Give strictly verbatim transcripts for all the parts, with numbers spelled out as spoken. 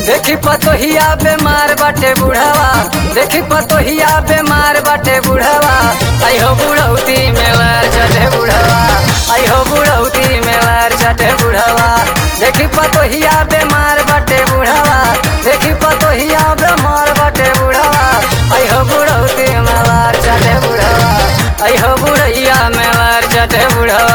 देखी पतोहिया बेमार बाटे बुढ़ावा, देखी पतोहिया बेमार बाटे बुढ़ावा। आई हो बुढ़ौती में लार चढ़े बुढ़ावा, आई हो बुढ़ौती में लार चढ़े बुढ़ावा। देखी पतोहिया बेमार बाटे बुढ़ावा, देखी पतोहिया बेमार बाटे बुढ़ावा। आई हो बुढ़ौती में लार चढ़े बुढ़ावा, आई हो बुढ़ैया में लार चढ़े बुढ़ावा।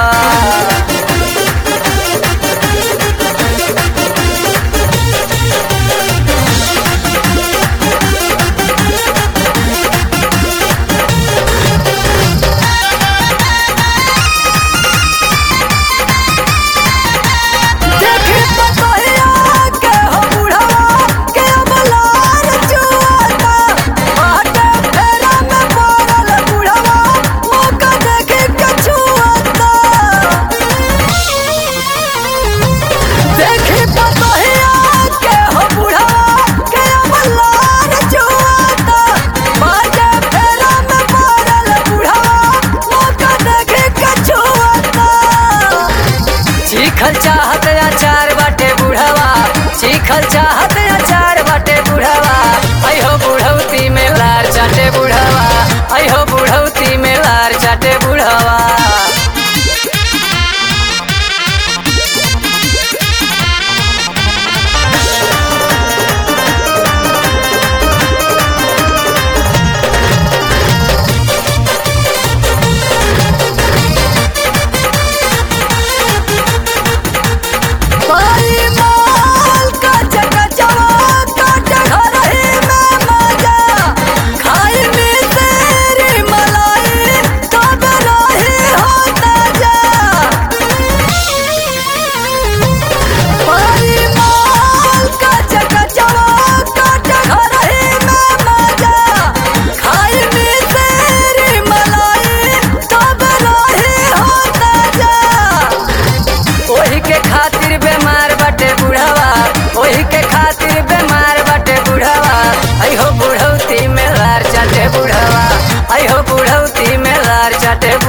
चीखल चाहत अचार बाटे बुढ़ावा, चीखल चाहत अचार बाटे बुढ़ावा। आई हो बुढ़ौती में लार चाटे बुढ़ावा, आई हो बुढ़ौती में लार चाटे बुढ़ावा। खातिर बेमार बाटे बुढ़ावा, ओही के खातिर बेमार बाटे बुढ़ावा। आई हो बुढ़ौती में लार चाटे बुढ़ावा, आई हो बुढ़ौती में लार चाटे